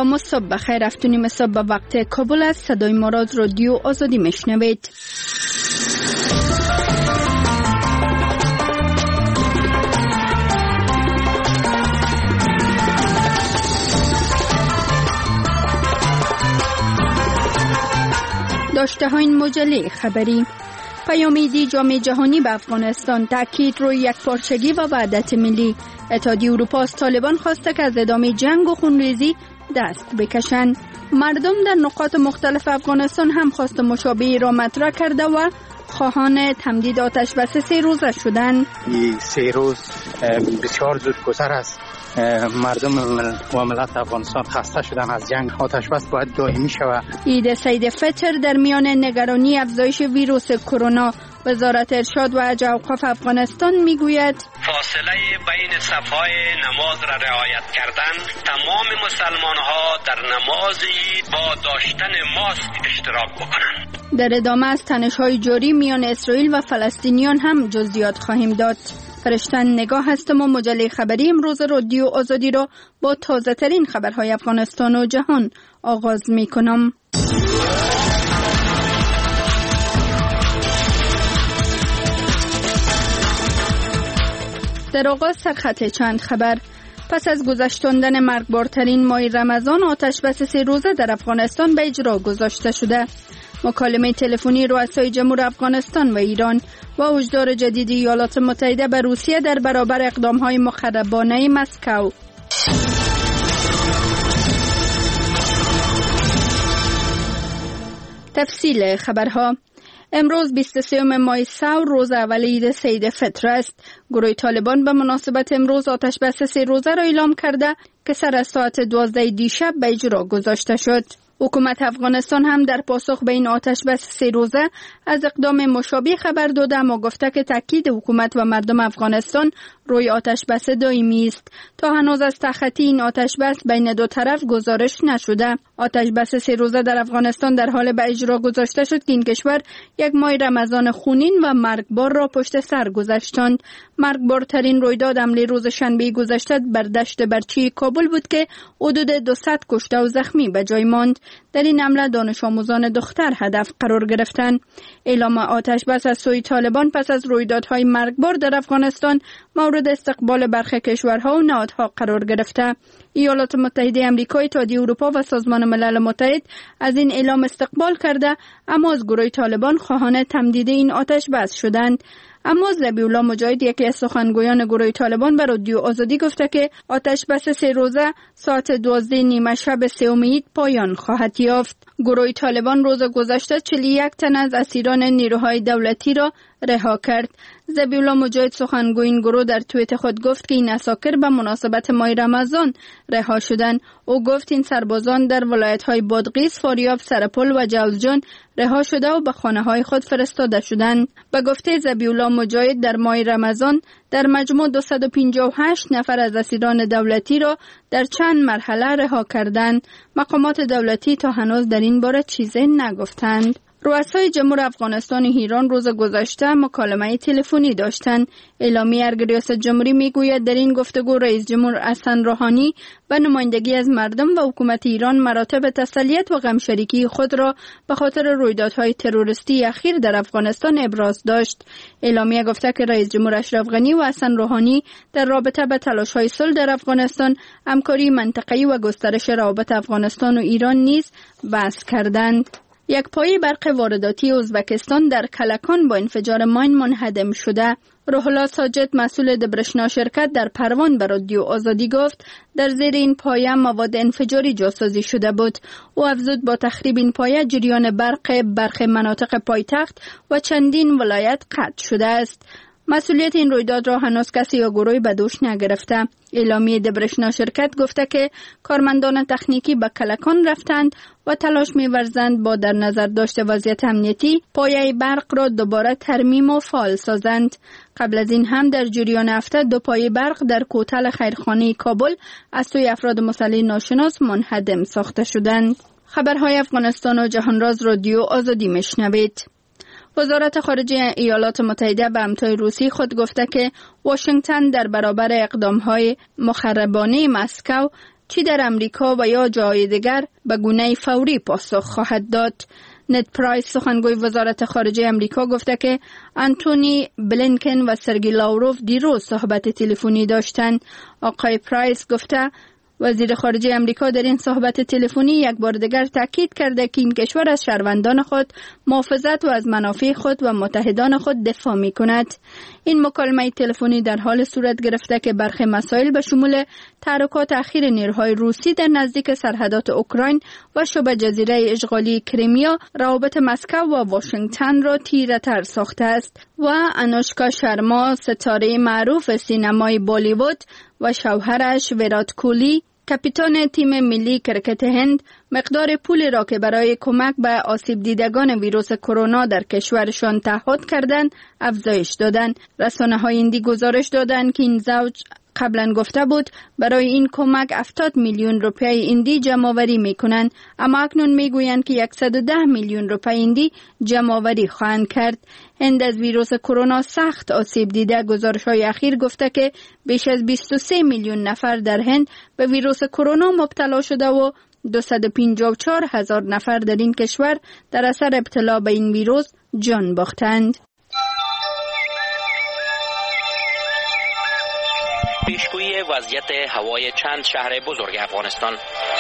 سلام و صبح بخیر. 7:30 صبح به وقت کابل است. صدای ما را از رادیو آزادی میشنوید. داشته های این مجله خبری: پیام‌دهی جام جهانی به افغانستان، تاکید روی یکپارچگی و وحدت ملی. اتحادیه اروپا از طالبان خواسته که از ادامه جنگ و خونریزی دست بکشند. مردم در نقاط مختلف افغانستان هم خواست مشابهی را مطرح کرده و خواهان تمدید آتش بس 3 روزه شدند. این 3 روز بسیار زود گذر است. مردم و ملت افغانستان خسته شدن از جنگ. آتش بس باید دائمی شود. عید سید فطر در میان نگرانی افزایش ویروس کرونا، وزارت ارشاد و حج اوقاف افغانستان میگوید فاصله بین صفهای نماز را رعایت کردن، تمام مسلمان ها در نماز با داشتن ماسک اشتراک بکنند. در ادامه از تنش‌های جاری میان اسرائیل و فلسطینیان هم جزئیات خواهیم داد. فرشتن نگاه هستم و مجله خبری امروز رادیو آزادی را با تازه ترین خبرهای افغانستان و جهان آغاز می کنم. در آغاز سرخط چند خبر. پس از گذشتاندن مرگبارترین ماه رمضان، آتش بس 3 روزه در افغانستان به اجرا گذاشته شده. مکالمه تلفنی رؤسای جمهور افغانستان و ایران و هشدار جدید ایالات متحده به روسیه در برابر اقدام‌های مخربانه مسکو. تفصیل خبرها: امروز 23 ماه سور، روز اول عید سید فطر است. گروه طالبان به مناسبت امروز آتش بس 3 روزه را اعلام کرده که سر از ساعت 12 دیشب به اجرا گذاشته شد. حکومت افغانستان هم در پاسخ به این آتش بس 3 روزه از اقدام مشابه خبر داده، اما گفته که تاکید حکومت و مردم افغانستان روی آتش بس دائمی است. تا هنوز از تخطی این آتش بس بین دو طرف گزارش نشده. آتش بس 3 روزه در افغانستان در حال به اجرا گذاشته شد که این کشور یک ماه رمضان خونین و مرگبار را پشت سر گذاشتند. مرگبارترین رویداد حمله روز شنبه گذشته بر دشت برچی کابل بود که حدود 200 کشته و زخمی به جای ماند. در این حمله دانش آموزان دختر هدف قرار گرفتند. اعلام آتش بس از سوی طالبان پس از رویدادهای مرگبار در افغانستان مورد استقبال برخی کشورها و نهادها قرار گرفته. ایالات متحده آمریکا، اتحادیه اروپا و سازمان ملل متحد از این اعلام استقبال کرده، اما از گروه طالبان خواهان تمدید این آتش بس شدند. اما ذبیح الله مجاهد، یکی از سخنگویان گروه طالبان، به رادیو آزادی گفته که آتش بس 3 روزه ساعت 12 شب 3 عید پایان خواهد یافت. گروه طالبان روز گذشته 41 تن از اسیران نیروهای دولتی را رها کرد. ذبیح الله مجاهد، سخنگوی این گروه، در توییت خود گفت که این اساکر به مناسبت ماه رمضان رها شدند. او گفت این سربازان در ولایت‌های بادغیس، فاریاب، سرپل و جوزجان رها شده و به خانه‌های خود فرستاده شدند. به گفته ذبیح الله مجاهد، در ماه رمضان در مجموع 258 نفر از اسیران دولتی را در چند مرحله رها کردند. مقامات دولتی تا هنوز در این باره چیزی نگفتند. رؤسای جمهور افغانستان و ایران روز گذشته مکالمه تلفنی داشتند. اعلامیه ریاست جمهوری میگوید در این گفتگو رئیس جمهور حسن روحانی به نمایندگی از مردم و حکومت ایران مراتب تسلیت و غمشریکی خود را به خاطر رویدادهای تروریستی اخیر در افغانستان ابراز داشت. اعلامیه گفته که رئیس جمهور اشرف غنی و حسن روحانی در رابطه به تلاش‌های صلح در افغانستان، همکاری منطقه‌ای و گسترش روابط افغانستان و ایران نیز بحث کردند. یک پایه برق وارداتی ازبکستان در کلکان با انفجار ماین منهدم شده. روح الله ساجد، مسئول دبرشنا شرکت، در پروان به رادیو آزادی گفت در زیر این پایه مواد انفجاری جاسازی شده بود. او افزود با تخریب این پایه جریان برق مناطق پایتخت و چندین ولایت قطع شده است. مسئولیت این رویداد را هنوز کسی یا گروهی به دوش نگرفته. اعلامیه دبرشنا شرکت گفته که کارمندان تکنیکی به کلکان رفتند و تلاش می‌ورزند با در نظر داشته وضعیت امنیتی پایه برق را دوباره ترمیم و فعال سازند. قبل از این هم در جریان هفته 2 پایه برق در کوتل خیرخانه کابل از سوی افراد مسلح ناشناس منهدم ساخته شدند. خبرهای افغانستان و جهان راز رادیو آزادی میشنوید. وزارت خارجه ایالات متحده به همتای روسی خود گفته که واشنگتن در برابر اقدام‌های مخربانه مسکو چی در امریکا و یا جای دیگر به گونه فوری پاسخ خواهد داد. نت پرایس سخنگوی وزارت خارجه امریکا گفته که آنتونی بلینکن و سرگی لاوروف دیروز صحبت تلفنی داشتند. آقای پرایس گفته وزیر خارجه امریکا در این صحبت تلفنی یک بار دیگر تاکید کرده که این کشور از شهروندان خود محافظت و از منافع خود و متحدان خود دفاع می کند. این مکالمه تلفنی در حال صورت گرفته که برخی مسائل به شمول تحرکات اخیر نیروهای روسی در نزدیک سرحدات اوکراین و شبه جزیره اشغالی کریمیا روابط مسکو و واشنگتن را تیره‌تر ساخته است و انوشکا شرما ستاره معروف سینمای بالیوود و شوهرش ویرات کوهلی کاپیتان تیم ملی کرکت هند مقدار پولی را که برای کمک به آسیب دیدگان ویروس کرونا در کشورشان تعهد کردند افزایش دادند. رسانه‌های هندی گزارش دادند که این زوج قبلا گفته بود برای این کمک 70 میلیون روپیه هندی جمع‌آوری می‌کنند، اما اکنون می‌گویند که 110 میلیون روپیه هندی جمع‌آوری خواهند کرد. هند از ویروس کرونا سخت آسیب دیده. گزارش‌های اخیر گفته که بیش از 23 میلیون نفر در هند به ویروس کرونا مبتلا شده و 254 هزار نفر در این کشور در اثر ابتلا به این ویروس جان باختند. پیشگویی وضعیت هوای چند شهر بزرگ افغانستان.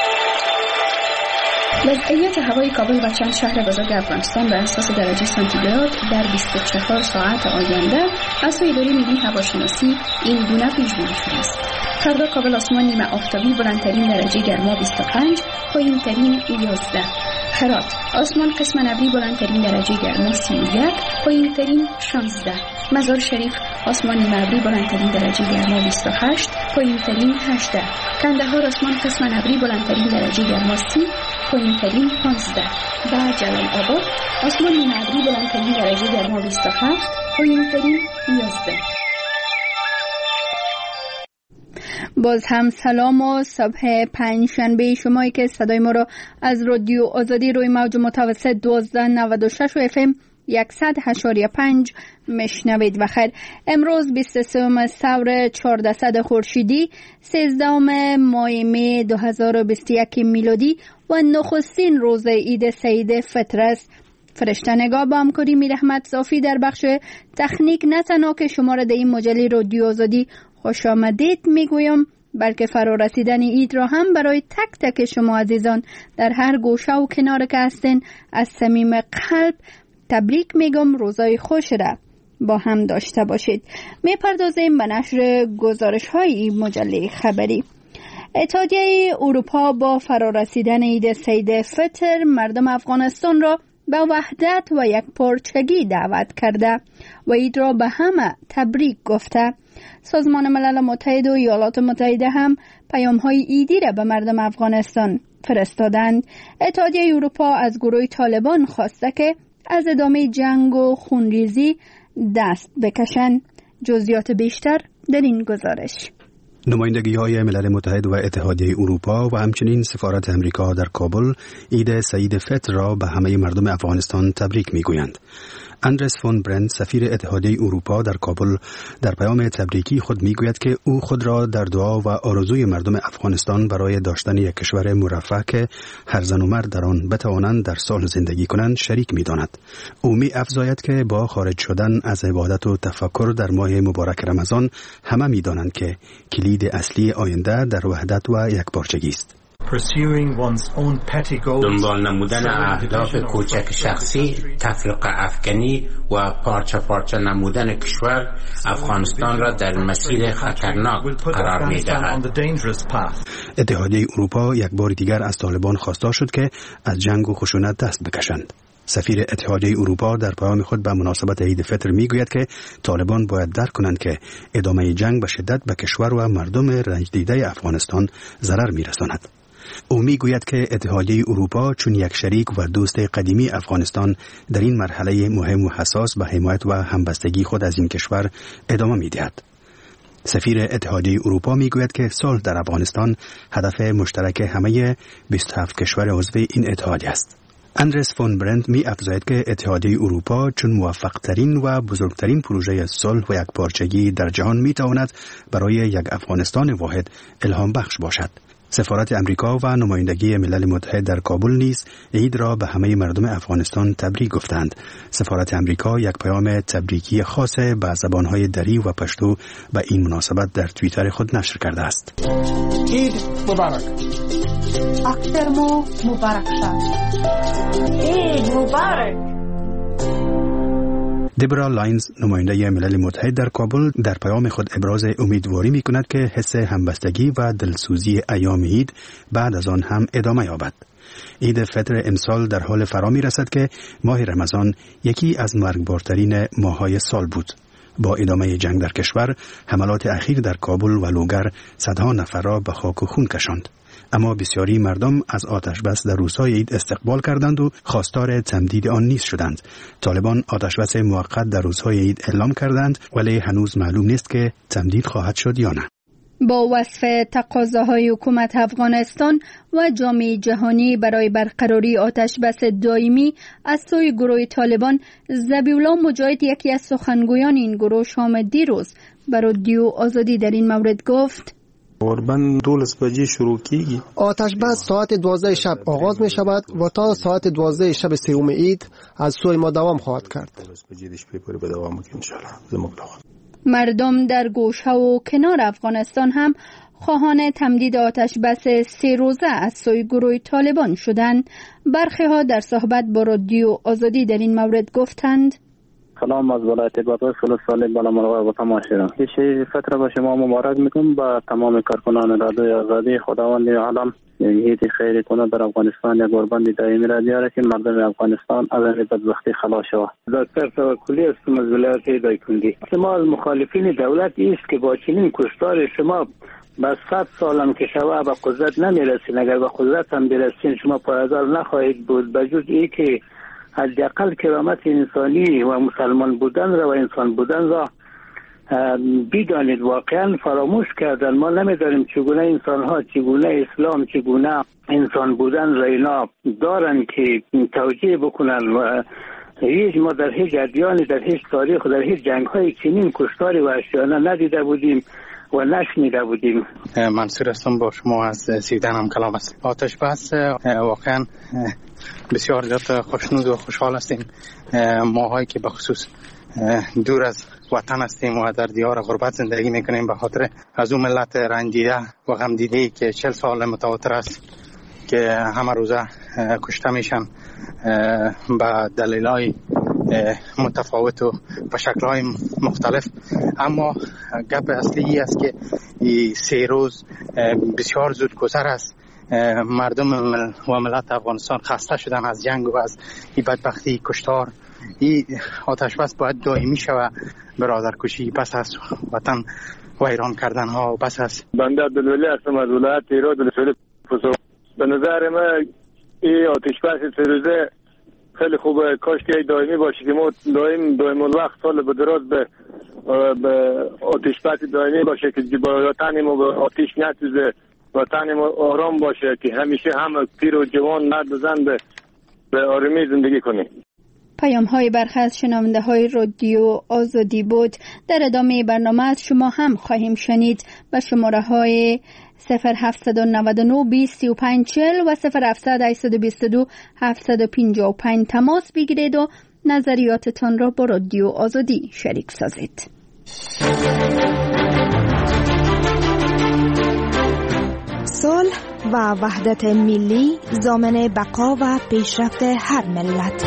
وضعیت هوای کابل و چند شهر بزرگ افغانستان بر اساس درجه سانتیگراد در 24 ساعت آینده از سوی اداره ملی هواشناسی این گونه پیش‌بینی شده است. فردا کابل آسمان نیمه آفتابی، بلندترین درجه گرما 25، پایین‌ترین 11. هرات آسمان قسم ابری، بلندترین درجه گرما 31، پایین‌ترین 16. مزار شریف آسمان نیمه ابری، بلندترین درجه گرما 28، پایین‌ترین 18. کندهار آسمان قسم ابری، بلندترین درجه گرما 30، پایین‌ترین 15. و جلال آباد آسمان نیمه ابری، بلندترین درجه گرما 27، پایین‌ترین 11. باز هم سلام و صبح پنجشنبه شمایی که صدای ما را از رادیو آزادی روی موج متوسط 1296 و FM 100.5 مشنوید. بخیر. امروز 23 ثور 1400 خورشیدی، 13 ماه می 2021 میلادی و نخستین روز عید سید فطر است. فرشته نگاه با همکاری میر احمد صافی در بخش تکنیک نه تنها که شما را در این مجله رادیو آزادی خوش آمدید میگویم، بلکه فرا رسیدن عید را هم برای تک تک شما عزیزان در هر گوشه و کنار که هستین از صمیم قلب تبریک میگم. روزای خوش را با هم داشته باشید. میپردازیم به نشر گزارش های مجله خبری. اتحادیه اروپا با فرا رسیدن عید سید فطر مردم افغانستان را به وحدت و یکپارچگی دعوت کرده و عید را به همه تبریک گفته. سازمان ملل متحد و ایالات متحده هم پیام‌های عیدی را به مردم افغانستان فرستادند. اتحادیه اروپا از گروه طالبان خواسته که از ادامه جنگ و خونریزی دست بکشند. جزئیات بیشتر در این گزارش. نمایندگی‌های ملل متحد و اتحادیه اروپا و همچنین سفارت امریکا در کابل عید سید فطر را به همه مردم افغانستان تبریک می‌گویند. اندرس فون برند سفیر اتحادیه اروپا در کابل در پیام تبریکی خود میگوید که او خود را در دعا و آرزوی مردم افغانستان برای داشتن یک کشور مرفه که هر زن و مرد در آن بتوانند در صلح زندگی کنند شریک می‌داند. او می‌افزاید که با خارج شدن از عبادت و تفکر در ماه مبارک رمضان همه می‌دانند که کلید اصلی آینده در وحدت و یکپارچگی است. دنبال نمودن اهداف کوچک شخصی، تفرقه افکنی و پارچه پارچه نمودن کشور افغانستان را در مسیر خطرناک قرار می‌دهد. اتحادیه اروپا یک بار دیگر از طالبان خواستار شد که از جنگ و خشونت دست بکشند. سفیر اتحادیه اروپا در پیام خود به مناسبت عید فطر میگوید که طالبان باید درک کنند که ادامه جنگ به شدت به کشور و مردم رنج دیده افغانستان ضرر می‌رساند. او میگوید که اتحادیه اروپا چون یک شریک و دوست قدیمی افغانستان در این مرحله مهم و حساس به حمایت و همبستگی خود از این کشور ادامه می‌دهد. سفیر اتحادیه اروپا میگوید که صلح در افغانستان هدف مشترک همه 27 کشور عضو این اتحادیه است. اندرس فون برند می‌افزاید که اتحادیه اروپا چون موفق‌ترین و بزرگترین پروژه صلح و یکپارچگی در جهان می‌تواند برای یک افغانستان واحد الهام بخش باشد. سفارت امریکا و نمایندگی ملل متحد در کابل نیز عید را به همه مردم افغانستان تبریک گفتند. سفارت امریکا یک پیام تبریکی خاص به زبانهای دری و پشتو به این مناسبت در توییتر خود نشر کرده است. عید مبارک. اخترمو مبارک شد. عید مبارک. دبرا لاینز نماینده ملل متحد در کابل در پیام خود ابراز امیدواری می کند که حس همبستگی و دلسوزی ایام عید بعد از آن هم ادامه یابد. عید فطر امسال در حال فرا می رسد که ماه رمضان یکی از مرگبارترین ماه‌های سال بود. با ادامه جنگ در کشور، حملات اخیر در کابل و لوگر صدها نفر را به خاک و خون کشاند. اما بسیاری مردم از آتشبس در روزهای عید استقبال کردند و خواستار تمدید آن نیز شدند. طالبان آتشبس موقت در روزهای عید اعلام کردند، ولی هنوز معلوم نیست که تمدید خواهد شد یا نه. با وصف تقاضاهای حکومت افغانستان و جامعه جهانی برای برقراری آتشبس دائمی از سوی گروه طالبان، ذبیح‌الله مجاهد یکی از سخنگویان این گروه شام دیروز بر رادیو آزادی در این مورد گفت: تقریباً 12 بجه شروع کیږي. آتش بس ساعت 12 شب آغاز می شود و تا ساعت 12 شب سوم عید از سوی ما دوام خواهد کرد. 12 بجه شب پورې به دوام وکړي ان شاء الله. زموږ مردم در گوشه و کنار افغانستان هم خواهان تمدید آتش بس 3 روزه از سوی گروه طالبان شدند. برخی ها در صحبت با رادیو آزادی در این مورد گفتند: سلام از ولایت بابا سال بالا مرغ و تماشا. هیچ فتره با شما مبارک میگم با تمام کارکنان رادیو آزادی. خداوند عالم عید خیر کنه در افغانستان. یک قربانی دائمی را بیاره که مردم افغانستان از این بدبختی خلاص شود. دکتر توکلی هستم از ولایت دایکنډي. شما از مخالفین دولت است که با چنین کشتار شما با 100 سالم که شما به قدرت نمیرسین. اگر به قدرت هم برسین شما پایدار نخواهید بود. بجز ای که حداقل کرامت انسانی و مسلمان بودن را و انسان بودن را بدانید. واقعا فراموش کردن. ما نمیدانیم چگونه انسان ها، چگونه اسلام، چگونه انسان بودن را اینا دارن که توجیه بکنن. و هیچ ما در هیچ ادیانی، در هیچ تاریخ و در هیچ جنگ های چنین کشتاری وحشیانه ندیده بودیم و نشنیده بودیم. منصور هستم، با شما از سیدن هم کلام است. آتش بس واقعا بسیار زیاد خوشنود و خوشحال هستیم. ماهایی که به خصوص دور از وطن هستیم و در دیار غربت زندگی میکنیم به خاطر از اون ملت رنجیده و غم دیده که 40 سال متواتر است که همه روزه کشته میشن به دلایل متفاوت و به شکل‌های مختلف. اما گپ اصلی است که این 3 روز بسیار زود گذر است. مردم و ملت افغانستان خسته شدن از جنگ و از این بدبختی کشتار. این آتش بس باید دائمی شود. برادرکشی بس از وطن ویران کردن ها بس از. بنده عبدالولی هستم از ولایت ایران دلسوری فسو. به نظر من این آتش بس 3 روزه خیلی خوبه. کاش که دائمی باشه که ما دائم الوقت سال به دراز به آتش بس دائمی باشه که وطن ما به آتش نسوزه، وطن ما آرام باشه که همیشه هم پیر و جوان مرد و زن به آرامی زندگی کنیم. پیام های برخی از شنونده های رادیو آزادی بود. در ادامه برنامه از شما هم خواهیم شنید. به شماره های 0799 20 35 40 و 0700 822 755 تماس بگیرید و نظریاتتان را با رادیو آزادی شریک سازید. صلح و وحدت ملی ضامن بقا و پیشرفت هر ملت.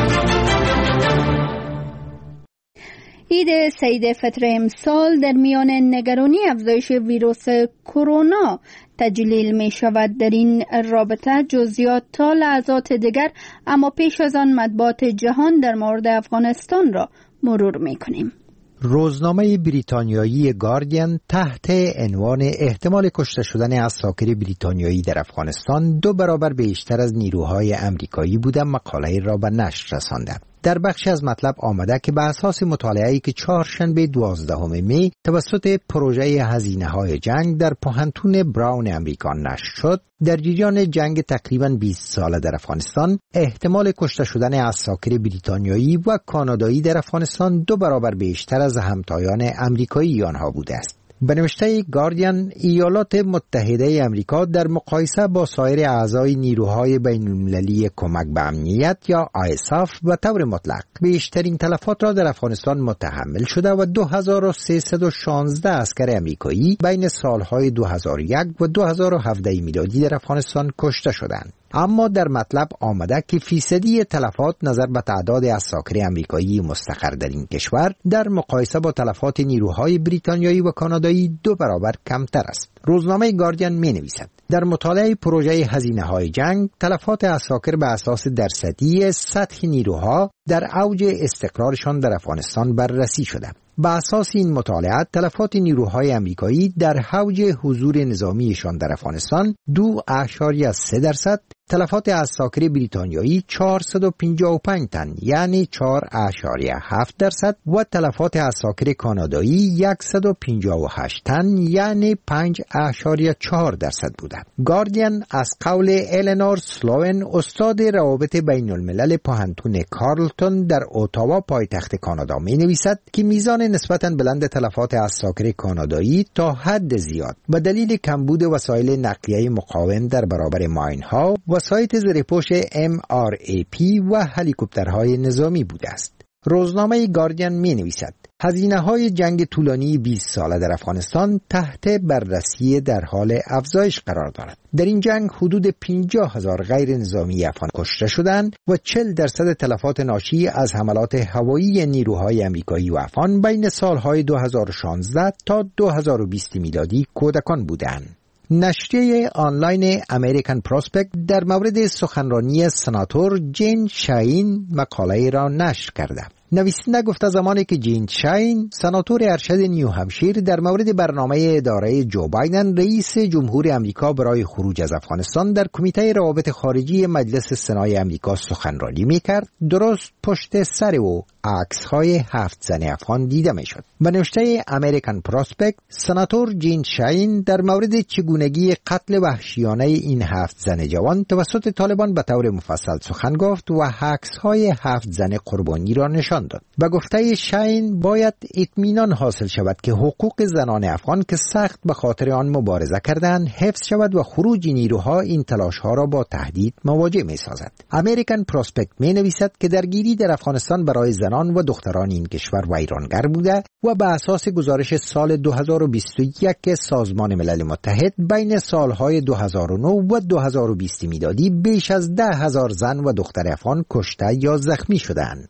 عید سید فطر امسال در میان نگرانی افزایش ویروس کرونا تجلیل می شود. در این رابطه جزئیات تا لحظات دیگر، اما پیش از آن مطبوعات جهان در مورد افغانستان را مرور می کنیم. روزنامه بریتانیایی گاردین تحت عنوان احتمال کشته شدن عساکر بریتانیایی در افغانستان 2 برابر بیشتر از نیروهای امریکایی بودن مقاله را به نشر رسانده. در بخشی از مطلب آمده که به اساس مطالعه‌ای که چهارشنبه 12 می توسط پروژه هزینه‌های جنگ در پوهنتون براون امریکا نشر شد، در جریان جنگ تقریباً 20 ساله در افغانستان احتمال کشته شدن عساکر بریتانیایی و کانادایی در افغانستان 2 برابر بیشتر از همتایان امریکایی آنها بوده است. به نوشته گاردین، ایالات متحده امریکا در مقایسه با سایر اعضای نیروهای بین‌المللی کمک به امنیت یا ISAF به طور مطلق بیشترین تلفات را در افغانستان متحمل شده و 2316 عسکر امریکایی بین سالهای 2001 و 2017 میلادی در افغانستان کشته شدند. اما در مطلب آمده که فیصدی تلفات نظر به تعداد عساکر امریکایی مستقر در این کشور در مقایسه با تلفات نیروهای بریتانیایی و کانادایی 2 برابر کمتر است. روزنامه گاردین می نویسد در مطالعه پروژه هزینه‌های جنگ، تلفات عساکر به اساس درصدی سطح نیروها در اوج استقرارشان در افغانستان بررسی شده. به اساس این مطالعات، تلفات نیروهای امریکایی در اوج حضور نظامیشان در افغانستان 2.3%، تلفات عساکر بریتانیایی 455 تن یعنی 4.7% و تلفات عساکر کانادایی 158 تن یعنی 5.4% بوده. گاردین از قول الینور سلوون، استاد روابط بین الملل پوهنتون کارلتون در اتاوا پایتخت کانادا می نویسد که میزان نسبتاً بلند تلفات عساکر کانادایی تا حد زیاد به دلیل کمبود وسایل نقلیه مقاوم در برابر ماین‌ها، وسایط زیرپوش MRAP و هلیکوپترهای نظامی بوده است. روزنامه گاردین می نویسد هزینه‌های جنگ طولانی 20 ساله در افغانستان تحت بررسی در حال افزایش قرار دارد. در این جنگ حدود 50,000 غیر نظامی افغان کشته شدند و 40% تلفات ناشی از حملات هوایی نیروهای امریکایی و افغان بین سالهای 2016 تا 2020 میلادی کودکان بودند. نشریه آنلاین امریکن پروسپکت در مورد سخنرانی سناتور جین شاین مقاله را نشر کرده. نویسنده گفته زمانی که جین شاین، سناتور ارشد نیو همشیر، در مورد برنامه اداره جو بایدن رئیس جمهور امریکا برای خروج از افغانستان در کمیته روابط خارجی مجلس سنای امریکا سخنرانی میکرد، درست پشت سر او عکس‌های 7 زن افغان دیده میشد. به نوشته امریکن پروسپکت، سناتور جین شاین در مورد چگونگی قتل وحشیانه این 7 زن جوان توسط طالبان به طور مفصل سخن گفت و عکس‌های 7 زن قربانی را نشان داد. به گفته شاین باید اطمینان حاصل شود که حقوق زنان افغان که سخت به خاطر آن مبارزه کردند حفظ شود و خروج نیروها این تلاش‌ها را با تهدید مواجه می‌سازد. امریکن پروسپکت می‌نویسد که درگیری در افغانستان برای زنان و دختران این کشور ویرانگر بوده و به اساس گزارش سال 2021 سازمان ملل متحد بین سالهای 2009 و 2020 میلادی بیش از 10,000 زن و دختر افغان کشته یا زخمی شدند.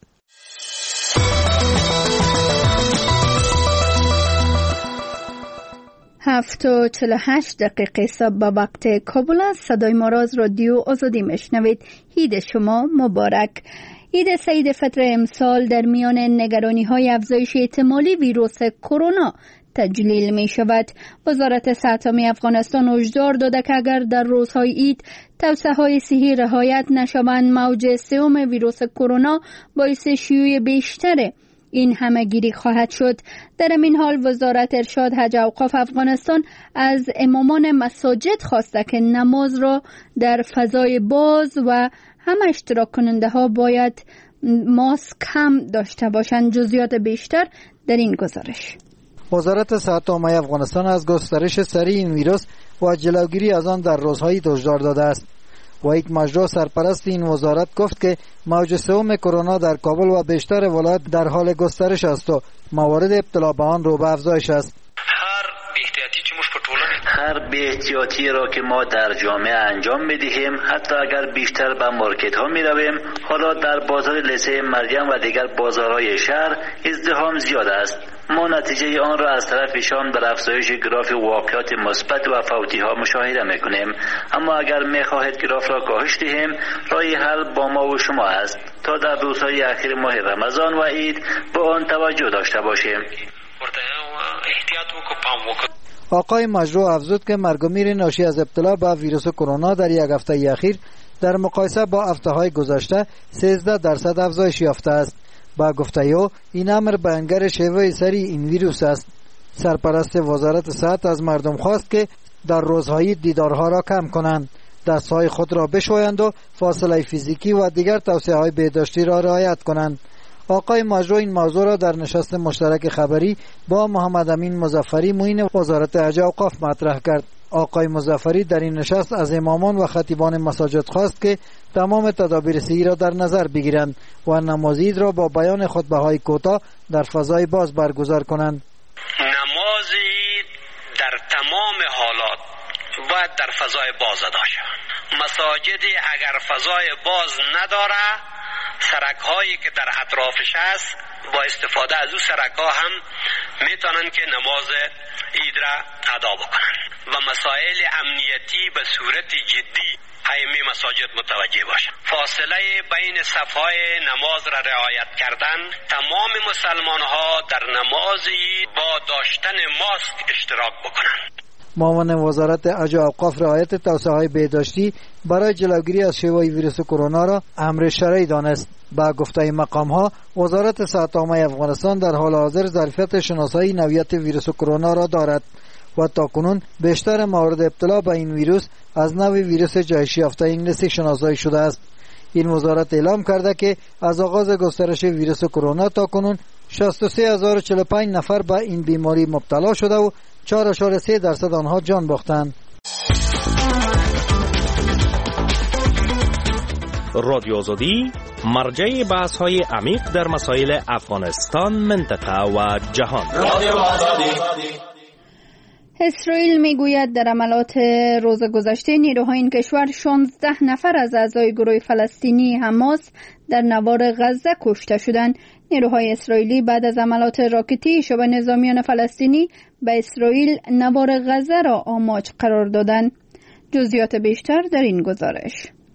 7:48 به وقت کابل است. صدای ما را از رادیو آزادی میشنوید. عید شما مبارک. عید سید فطر امسال در میان نگرانی‌های افزایش احتمالی ویروس کرونا تجلیل می شود. وزارت صحت افغانستان هشدار داده که اگر در روزهای عید توصیه‌های صحی رعایت نشوند، موج سوم ویروس کرونا باعث شیوع بیشتر این همه‌گیری خواهد شد. در این حال وزارت ارشاد حج اوقاف افغانستان از امامان مساجد خواسته که نماز را در فضای باز و همه اشتراک کننده ها باید ماسک هم داشته باشند. جزئیات بیشتر در این گزارش. وزارت صحت عامه افغانستان از گسترش سریع این ویروس و جلوگیری از آن در روزهای هشدار داده است. وحید مجرا سرپرست این وزارت گفت که موج سوم کرونا در کابل و بیشتر ولایات در حال گسترش است و موارد ابتلا به آن رو به افزایش است. هر بی احتیاطی را که ما در جامعه انجام می‌دهیم، حتی اگر بیشتر به مارکت ها می‌رویم، حالا در بازار لیسه مریم و دیگر بازارهای شهر ازدحام زیاد است. ما نتیجه آن را از طرف شام در افزایش گراف واقعات مثبت و فوتی ها مشاهده می‌کنیم. اما اگر می‌خواهید گراف را کاهش دهیم، راه حل با ما و شما است تا در روزهای اخیر ماه رمضان و عید به آن توجه داشته باشیم. آقای مجرو افزود که مرگ و میر ناشی از ابتلا به ویروس کرونا در یک هفته اخیر در مقایسه با هفته‌های گذشته 13% افزایش یافته است. با گفته او این امر بیانگر شیوه سری این ویروس است. سرپرست وزارت صحت از مردم خواست که در روزهای دیدارها را کم کنند، دستهای خود را بشویند و فاصله فیزیکی و دیگر توصیه‌های بهداشتی را رعایت کنند. آقای ماجرو این موضوع را در نشست مشترک خبری با محمد امین مظفری معین وزارت حج و اوقاف مطرح کرد. آقای مظفری در این نشست از امامان و خطیبان مساجد خواست که تمام تدابیر صحی را در نظر بگیرند و نماز عید را با بیان خطبه‌های کوتاه در فضای باز برگزار کنند. نماز عید در تمام حالات باید در فضای باز ادا شود. مساجد اگر فضای باز نداره، سرک‌هایی که در اطرافش هست با استفاده از اون سرک‌ها هم میتونن که نماز عید را ادا بکنن و مسائل امنیتی به صورت جدی همه مساجد متوجه باشن. فاصله بین صف‌های نماز را رعایت کردن، تمام مسلمان‌ها در نماز عید با داشتن ماسک اشتراک بکنن. معاون وزارت حج و اوقاف رعایت توصیه‌های بهداشتی برای جلوگیری از شیوع ویروس کرونا را امر شرعی دانست. با گفته مقام‌ها وزارت صحت عامه افغانستان در حال حاضر ظرفیت شناسایی نوعیت ویروس کرونا را دارد و تاکنون بیشتر موارد ابتلا به این ویروس از نوع ویروس جهش یافته انگلیسی شناسایی شده است. این وزارت اعلام کرده که از آغاز گسترش ویروس کرونا تاکنون 63045 نفر به این بیماری مبتلا شده و 4.3% آنها جان باختند. رادیو آزادی مرجع بحث‌های عمیق در مسائل افغانستان، منطقه و جهان. رادیو آزادی. اسرائیل میگوید در عملات روز گذشته نیروهای این کشور 16 نفر از اعضای گروه فلسطینی حماس در نوار غزه کشته شدند. نیروهای اسرائیلی بعد از عملات راکتی شبه نظامیان فلسطینی به اسرائیل نوار غزه را آماج قرار دادند. جزئیات بیشتر در این گزارش.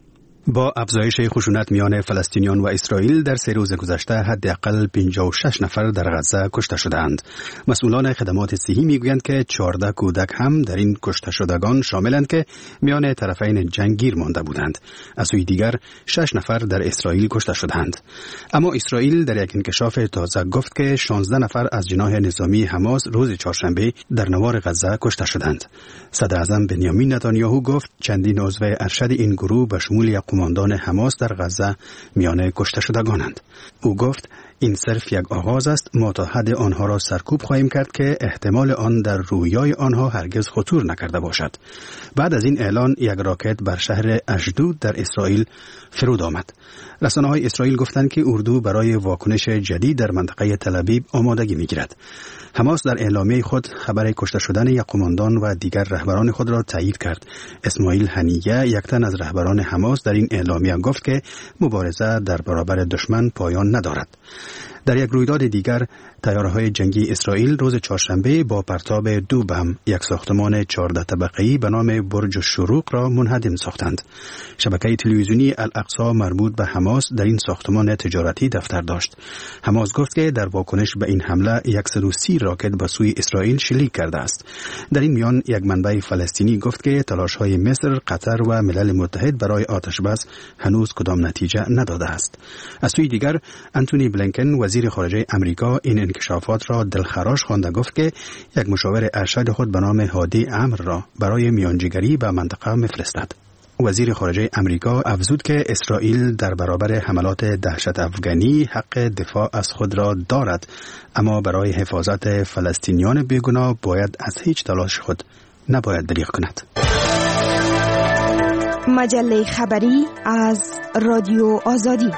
با افزایش خشونت میان فلسطینیان و اسرائیل در 3 روز گذشته حداقل 56 نفر در غزه کشته شدند. مسئولان خدمات صحی میگویند که 14 کودک هم در این کشته شدگان شاملند که میان طرفین جنگ گیر مانده بودند. از سوی دیگر 6 نفر در اسرائیل کشته شدند. اما اسرائیل در یک انکشاف تازه گفت که 16 نفر از جناح نظامی حماس روز چهارشنبه در نوار غزه کشته شدند. صدر اعظم بنیامین نتانیاهو گفت چندین عضو ارشد این گروه به شمول قماندان حماس در غزه میان کشته شدگانند. او گفت این صرف یک آغاز است، ما تا حد آنها را سرکوب خواهیم کرد که احتمال آن در رویای آنها هرگز خطور نکرده باشد. بعد از این اعلان یک راکت بر شهر اشدود در اسرائیل فرود آمد. رسانه‌های اسرائیل گفتند که اردو برای واکنش جدید در منطقه تل‌آویو آمادگی می‌گیرد. حماس در اعلامیه خود خبر کشته شدن یک قماندان و دیگر رهبران خود را تایید کرد. اسماعیل هنیه، یک تن از رهبران حماس، در این اعلامیه گفت که مبارزه در برابر دشمن پایان ندارد. در یک رویداد دیگر، طیاره‌های جنگی اسرائیل روز چهارشنبه با پرتاب 2 بم یک ساختمان 14 طبقه‌ای به نام برج الشروق را منهدم ساختند. شبکه تلویزیونی الاقصی مربوط به حماس در این ساختمان تجارتی دفتر داشت. حماس گفت که در واکنش به این حمله 130 راکت به سوی اسرائیل شلیک کرده است. در این میان یک منبع فلسطینی گفت که تلاش‌های مصر، قطر و ملل متحد برای آتش‌بس هنوز کدام نتیجه نداده است. از سوی دیگر، آنتونی بلینکن وزیر خارجه امریکا این انکشافات را دلخراش خوانده گفت که یک مشاور ارشد خود به نام هادی عمرو را برای میانجیگری به منطقه می‌فرستد. وزیر خارجه امریکا افزود که اسرائیل در برابر حملات دهشت افغانی حق دفاع از خود را دارد، اما برای حفاظت فلسطینیان بیگناه باید از هیچ تلاش خود نباید دریغ کند. مجله خبری از رادیو آزادی.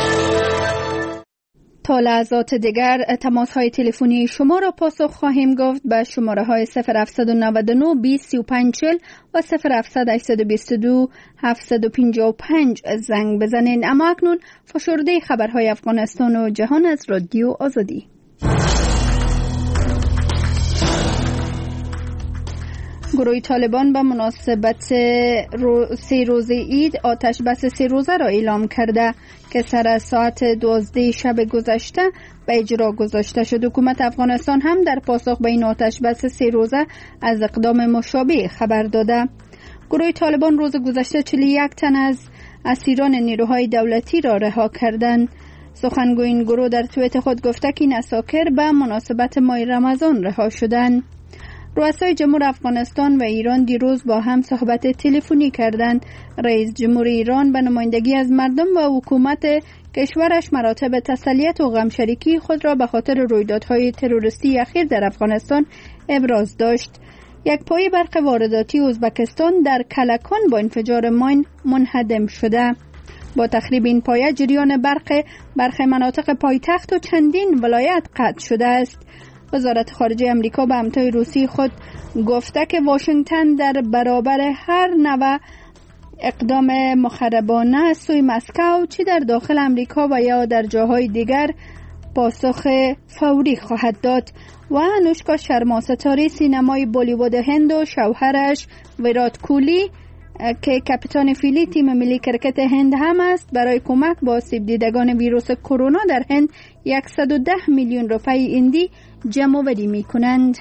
تا لحظات دیگر تماس‌های تلفنی شما را پاسخ خواهیم گفت به شماره‌های 0799 20 35 40 و 0722 755 زنگ بزنید. اما اکنون فشرده خبرهای افغانستان و جهان از رادیو آزادی. گروه طالبان به مناسبت 3 روز عید آتش بس 3 روزه را اعلام کرده که سر از ساعت 12 شب گذشته به اجرا گذاشته شد. حکومت افغانستان هم در پاسخ به این آتش بس 3 روزه از اقدام مشابه خبر داده. گروه طالبان روز گذشته 41 تن از اسیران نیروهای دولتی را رها کردند. سخنگوی این گروه در توییت خود گفته که این اساکر به مناسبت ماه رمضان رها شدند. رؤسای جمهور افغانستان و ایران دیروز با هم صحبت تلفنی کردند. رئیس جمهور ایران به نمایندگی از مردم و حکومت کشورش مراتب تسلیت و غمشریکی خود را به خاطر رویدادهای تروریستی اخیر در افغانستان ابراز داشت. یک پای برق وارداتی ازبکستان در کلکان با انفجار ماین منهدم شده. با تخریب این پایه جریان برق مناطق پایتخت و چندین ولایت قطع شده است. وزارت خارجه امریکا به همتای روسی خود گفته که واشنگتن در برابر هر نوع اقدام مخربانه از سوی مسکو چه در داخل امریکا و یا در جاهای دیگر پاسخ فوری خواهد داد. و انوشکا شرما ستاره سینمای بالیوود هند و شوهرش ویرات کولی که کاپیتان فیلی تیم ملی کرکت هند هم است برای کمک با آسیب دیدگان ویروس کرونا در هند 110 میلیون روپیه هندی جمع آوری می کنند.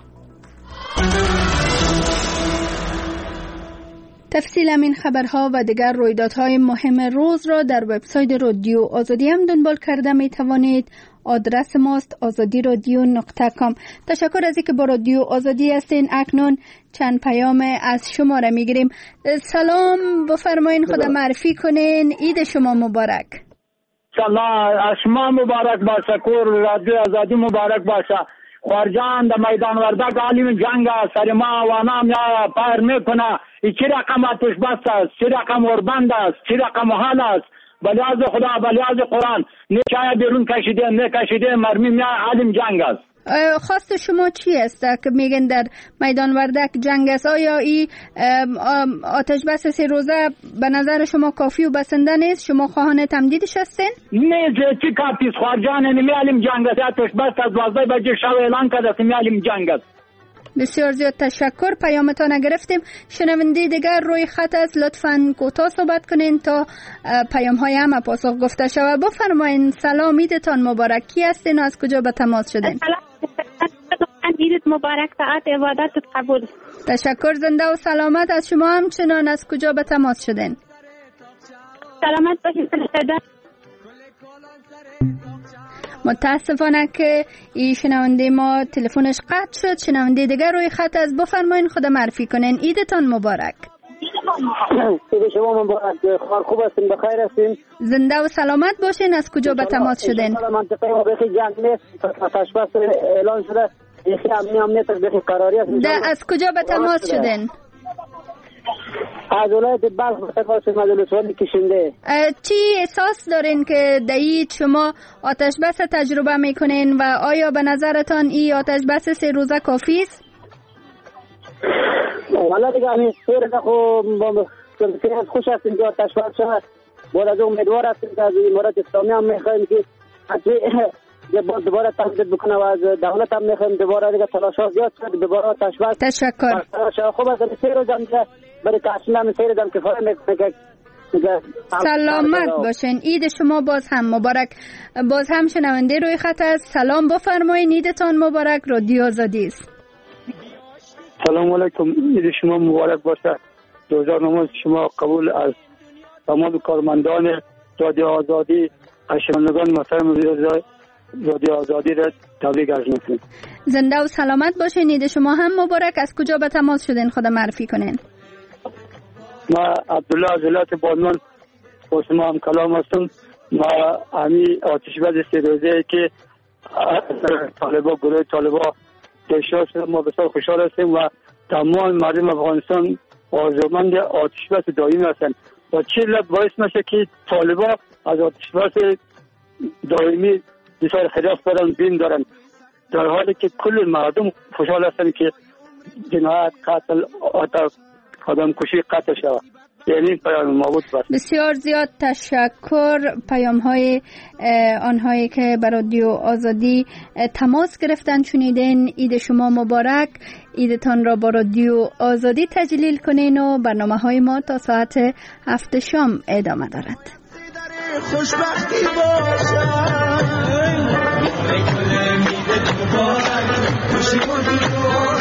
تفصیل این خبرها و دیگر رویدادهای مهم روز را در وبسایت رادیو آزادی هم دنبال کرده می توانید. آدرس ماست azadi.radio.com. تشکر از اینکه با رادیو آزادی هستین. اکنون چند پیام از شما را میگیریم. سلام، بفرمایین، خدا معرفی کنین. عید شما مبارک. سلام، از شما مبارک باشه. کور رادیو آزادی مبارک باشه. خارجان در میدان وردک عالم جنگ سر ما وانام یا پایر میکنه. چی رقم آتش بس است، چی رقم اوربند است، چی رقم حال است. بلیاز خدا، بلیاز قرآن، نچای بیرون کشیده مرمی میا عالم جنگ است. خواست شما چی است که میگن در میدان وردک جنگ است؟ آیا این آتش بس 3 روزه به نظر شما کافی و بسنده نیست؟ شما خواهان تمدیدش هستین؟ نه چی کافی است؟ خارجان نمی عالم جنگ است. آتش بس از 12 بجه شب اعلان کرده می عالم جنگ است. بسیار زیاد تشکر، پیامتان گرفتیم. شنونده دیگر روی خط است، لطفاً کوتاه صحبت کنین تا پیام های همه پاسخ گفته شود. بفرمایین. سلام، عیدتان مبارک. کی هستین و از کجا به تماس شدین؟ عیدت مبارک، ساعت عبادت قبول. تشکر، زنده و سلامت. از شما همچنان از کجا به تماس شدین؟ سلامت باشید. متاسفانه که این شنونده ما تلفنش قطع شد. شنونده دیگر روی خط از، بفرمایین، خدا معرفی کنین. عیدتان مبارک. عید شما مبارک. خوب هستین؟ بخیر هستین؟ زنده و سلامت باشین. از کجا به تماس شدین؟ منطقه ما بخی جنگ نیست، تشباس اعلان شده، بخی امنیت بخی قراری است. از کجا به تماس شدین؟ از ولایت بلخ به تماس مدلسوانی کشنده. چی احساس دارین که دایید شما آتش بس تجربه میکنین و آیا به نظرتان این آتش بس 3 روزه کافی است؟ والا دیگه همین 3 روزه خوش هستیم که آتش بس شود. باید از امیدوار هستیم که از امارات اسلامی هم میخوایم که دوباره تمدید بکنه و از دولت هم میخوایم دوباره دیگه تلاش‌ها زیاد شد، دوباره آتش بس. تشکر. خوب است. 3 روزه دیگه برای تحصیل هم 3 روزه کفایت میکنه. سلامت باشین. عید شما باز هم مبارک. باز هم شنونده روی خط است. سلام، بفرمایید. عیدتان مبارک. رادیو آزادی است. سلام علیکم، عید شما مبارک باشه. 2000 نماز شما قبول از تمام کارمندان رادیو آزادی، شنوندگان محترم رادیو آزادی را تبریک عرض می‌کنم. زنده و سلامت باشین. عید شما هم مبارک. از کجا به تماس شدین؟ خدا معرفی کنین. ما عبدالله از ولایت بادمان ما هم کلام هستم. ما همی آتش بس 3 روزه که طالبا، گروه طالبا تشکیل شده، ما بسیار خوشحال هستیم و تمام مردم افغانستان آرزومند آتش بس دائمی هستند و چه علت باعث نشه که طالبا از آتش بس دائمی بسیار خلاف دارن، بین دارن، در حالی که کل مردم خوشحال هستند که جنایت، قتل، آدم کشی قطع شود. یعنی پیام ما بود. بسیار زیاد تشکر. پیام های آنهایی که بر رادیو آزادی تماس گرفتن شنیدین. عید شما مبارک. عیدتان را با رادیو آزادی تجلیل کنین و برنامه های ما تا ساعت 7 شام ادامه دارد. خوشبختی باشد